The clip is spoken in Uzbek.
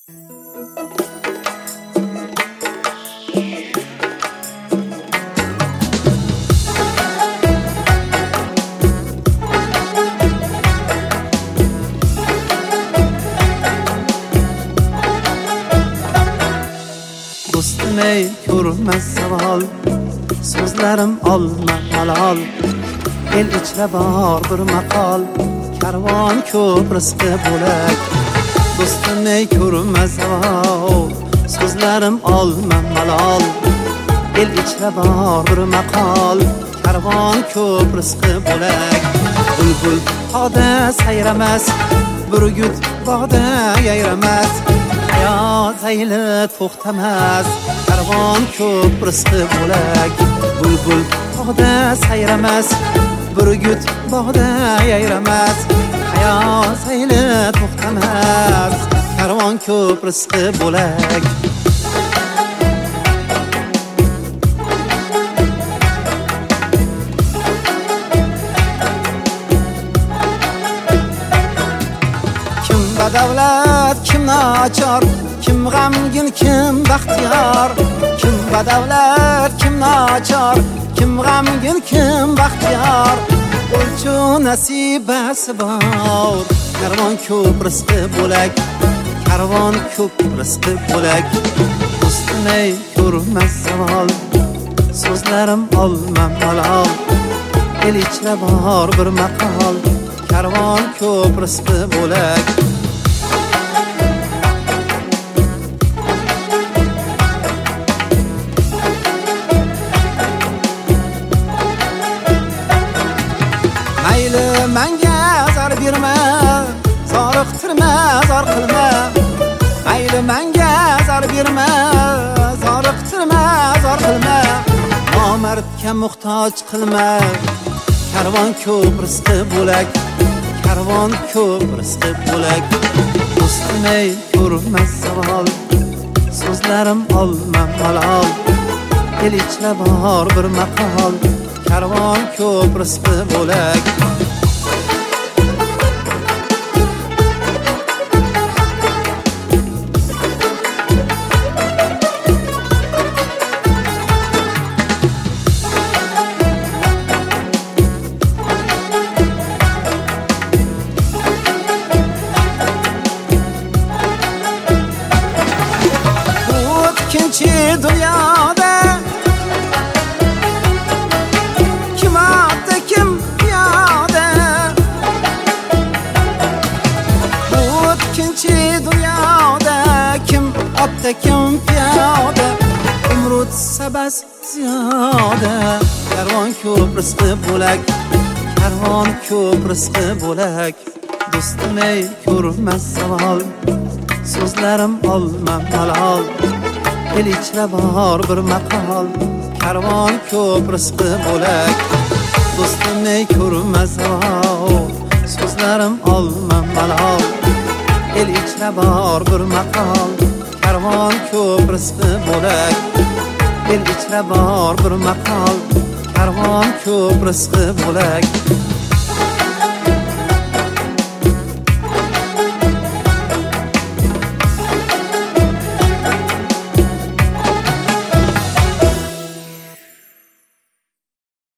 Do'stim ey ko'rmas savol, so'zlarim olma malol. El ichra bor bir maqol, karvon ko'p rizqi bo'lak. Do'stim ey ko'rmas savol, so'zlarim olma malol. El ichra bor bir maqol, karvon ko'p rizqi bo'lak. Bulbul tog'da sayramas, burgut bog'da yayramas. Hayot sayli to'xtamas, karvon ko'p rizqi bo'lak. Bulbul tog'da sayramas, burgut bog'da yayramas. Hayot sayli to'xtamas, karvon ko'p rizqi bo'lak. Kim badavlat, kim nachor, kim g'amgin, kim baxtiyor. Kim badavlat, kim nachor, kim g'amgin, kim baxtiyor. O'lchu nasibasi bor, karvon ko'p rizqi bo'lak. Karvon ko'p rizqi bo'lak. Do'stim ey ko'rmas savol, so'zlarim olma malol. El ichra bor bir maqol, karvon ko'p rizqi bo'lak. Mayli menga zor berma, zoriqtirma, zor qilma. Mayli menga zor berma, zoriqtirma, zor qilma. Nomardga muhtoj qilma, karvon ko'p rizqi bo'lak. Karvon ko'p rizqi bo'lak. Do'stim ey ko'rmas savol, so'zlarim olma malol. El ichra bor bir maqol, karvon ko'p rizqi bo'lak. O'tkinchi dunyoda kim otda, kim piyoda. O'tkinchi dunyoda kim otda, kim piyoda. Umrut sabas ziyoda, karvon ko'p rizqi bo'lak. Karvon ko'p rizqi bo'lak. Do'stim ey ko'rmas savol, so'zlarim olma malol. El ichra bor bir maqol, karvon ko'p rizqi bo'lak. Do'stim ey ko'rmas savol, so'zlarim olma malol. El ichra bor bir maqol, karvon ko'p rizqi bo'lak. El ichra bor bir maqol, karvon ko'p rizqi bo'lak.